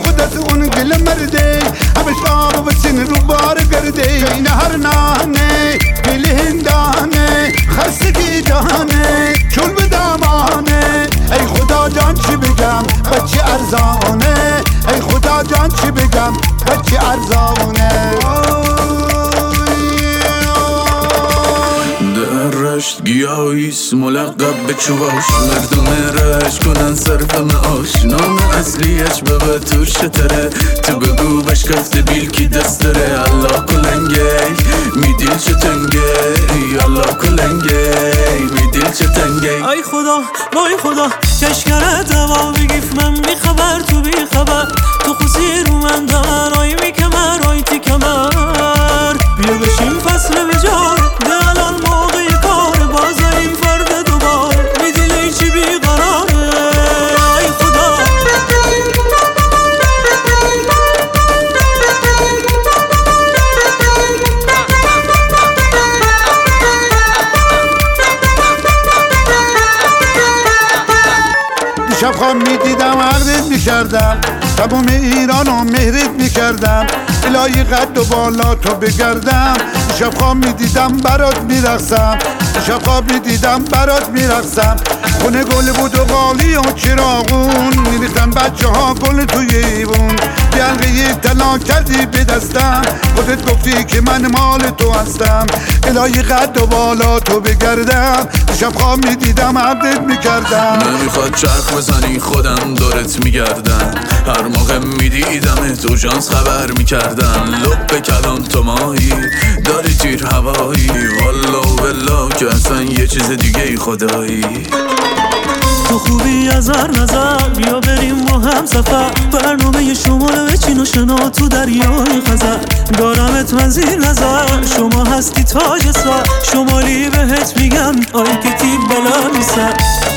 خودت اون گل مرده همش آب و سین رو بار گرده این هر نانه گل هندانه خستگی جانه چون به دامانه ای خدا جان چی بگم بچه ارزانه ای خدا جان چی بگم بچه ارزانه رشت گیاهیست ملقب به چواش مردم رشت کنن صرف معاش نام اصلیش بابا ترشتره تو بگو بش کفت بیل کی دست داره الله کلنگه میدیل چه تنگه الله کلنگه میدیل چه تنگه ای خدا وای خدا کشکره دوا بگیف من بیخبر تو بیخبر تو خوزی رو من دار آی میکمر آی تی کمر بیا بشیم فصل بجار ده الان موقع کار بازاریم فرد دوبار میدیلی چی بیقراره ای خدا دیشب خواب میدیدم عقدت میکردم تمام ایران و مهرت میکردم الهی قد و بالا تو بگردم دیشب خواب میدیدم برات میرقصم دیشب خواب میدیدم برات میرقصم خونه گل بود و قالی و چراغون میریختن بچه ها گل توی ایوون یلقه طلا کردی به دستم خودت گفتی که من مال تو هستم الهی قد و بالا تو بگردم دیشب خواب میدیدم عبدت میکردم نمیخواد چرخ بزنی خودم دورت میگردم هر موقع میدیدم تو جانس خبر میکردم لب کلام تو ماهی داری تیر هوایی والا و بلا که اصلا یه چیز دیگه ای خدایی تو خوبی از هر نظر بیا بریم ما هم سفر برنامه شمال بچین و شنا تو دریای خزر دارمت من زیر نظر شما هستی تاج سر شمالی بهت میگم آی که تیب بلا نیست